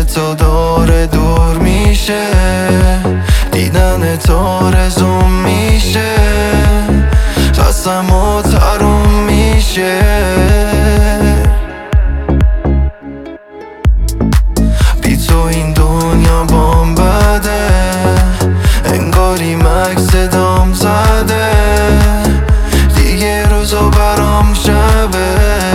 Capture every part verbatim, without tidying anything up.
تو داره دور میشه، دیدن تو رزوم میشه، قسم و تروم میشه. بی تو این دنیا بام بده، انگاری مکس دام زده، دیگه روزا برام شبه.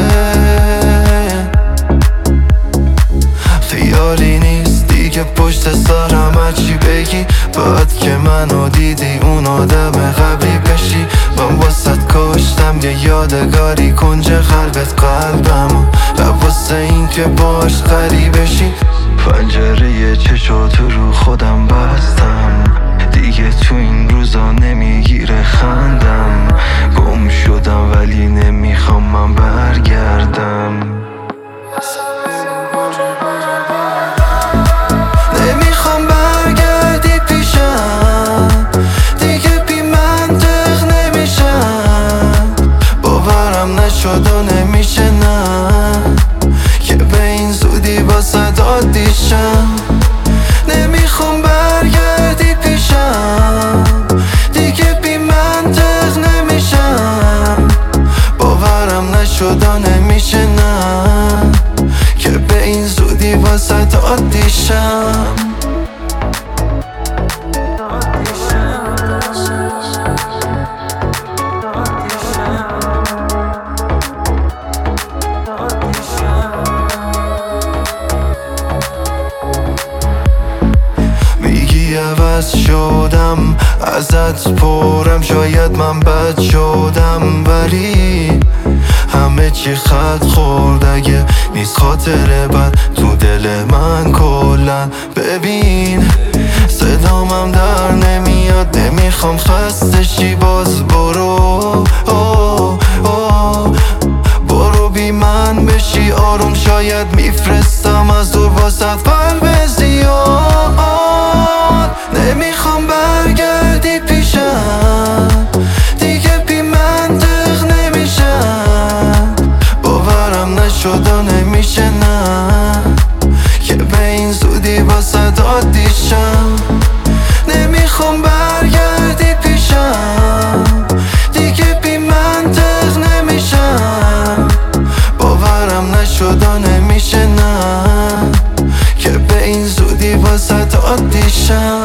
خیالی نیست دیگه پشت سرم هرچی بگی، بعد که منو دیدی اون آدم قبلی بشی. من واسط کشتم یه یادگاری کنج قلبت قلبمو، واسه این که باش غریبشی. پنجره چشاتو رو خودم بستم، دیگه تو این روزا نمیگیره خندم. گم شدم ولی نمیخوام من برگردم، نمیخوام برگردی پیشم، دیگه بی منطق نمیشم. باورم نشد و نمیشه نه، که به این زودی واسه عادیشم. نمیخوام برگردی پیشم، دیگه بی منطق نمیشم. باورم نشد و نمیشه نه، که به این زودی واسه عادیشم. میگی عوض شدم، ازت پرم، شاید من بد شدم، ولی همه چی خط خورد اگه نیست خاطره بد تو دل من کلن. ببین صدامم در نمیاد، نمیخوام خسته شی، باز برو اوه اوه. برو بی من بشی آروم، شاید میفرستم از دور واسط قلب زیاد. نمیخوام برگردی پیشم، دیگه بی منطق نمیشم. باورم نشد و نمیشه نه، که به این زودی واسه عادیشم. نمیخوام برگردی پیشم، دیگه بی منطق نمیشم. باورم نشد و نمیشه نه، که به این زودی واسه عادیشم.